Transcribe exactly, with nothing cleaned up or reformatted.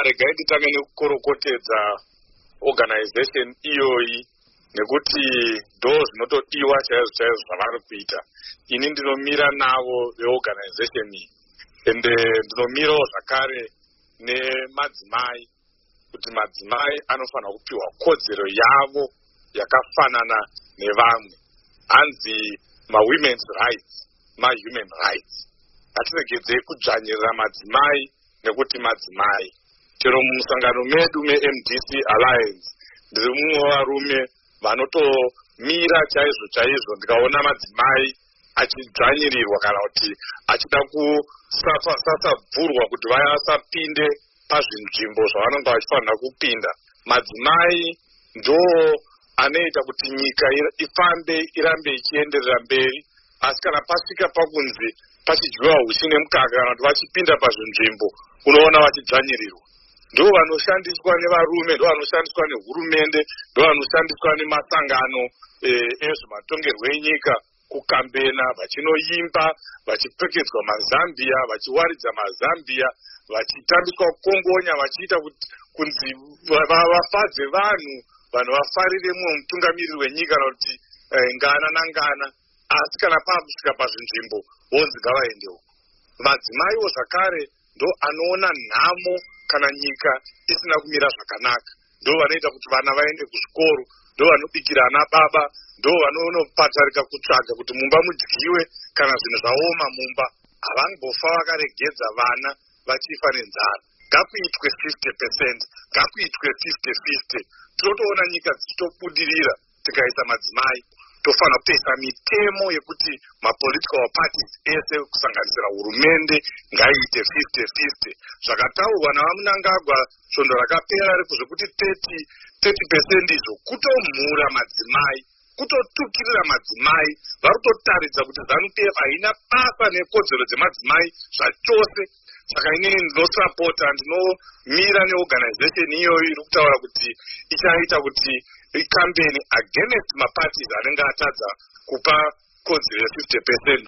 regai nditange nekukorokotedza organization iyoyi nekuti ndo zvinotodiwa chaizvo chaizvo zvavari kuita. Ini ndinomira navo veorganization iyi ende ndinomirawo zvakare nemadzimai kuti madzimai anofanira kupiwa kodzero yavo yakafanana nevamwe. Hanzi ma-women's rights, ma-human rights. Hatiregedzei kudzvanyirira madzimai nekuti madzimai. Chero mumusangano medu me-M D C Alliance ndiri mumwe wavarume vanotomira chaizvo chaizvo ndikaona madzimai achidzvanyirirwa kana kuti achida kusasabvurwa kuti vasapinde pazvinzvimbo zvavanenge vachifanira kupinda. Madzimai ndo anoita kuti nyika ifambe irambe ichienderera mberi, asi kana pasvika pakunzi pachidyiwa huchi nemukaka kana kuti vachipinda pazvinzvimbo unoona vachidzvanyirirwa. Ndo vanoshandiswa nevarume, ndo vanoshandiswa nehurumende, ndo vanoshandiswa nemasangano ezvematongerwo enyika kukambena, vachinoimba, vachipfekedzwa mazambia, vachiwaridza mazambia, vachitambiswa kongonya, vachiita kunzi vafadze vanhu, vanhu vafarire mumwe mutungamiriri wenyika kana kuti ngana nangana, asi kana pakusvika pazvinzvimbo vonzi ngavaendewo. Madzimaiwo zvakare ndo anoona nhamo kana nyika isina kumira zvakanaka. Ndo vanoita kuti vana vaende kuzvikoro, ndo vanobikira ana baba, ndo vanonopatarika kutsvaga kuti mumba mudyiwe kana zvinhu zvaoma mumba. Havangofa vakaregedza vana vachifa nenzara. Ngakuitwe fifty percent, ngakuitwe fifty fifty. Tinotoona nyika dzichitobudirira tikaisa madzimai. Tofana kutoisa mitemo yekuti ma-political parties ese kusanganisira hurumende ngaiite fifty fifty. Zvakataurwa navaMunangagwa svondo rakapera rekuzvekuti thirty percent izvo kutomhura madzimai, kutotukirira madzimai. Vari kutotaridza kuti ZANU-P F haina basa nekodzero dzemadzimai zvachose. Saka inini ndinosapota, ndinomira neorganization iyoyi iri kutaura kuti ichaita kuti ikambeni against maparties anenge atadza kupa kodzero ye fifty percent.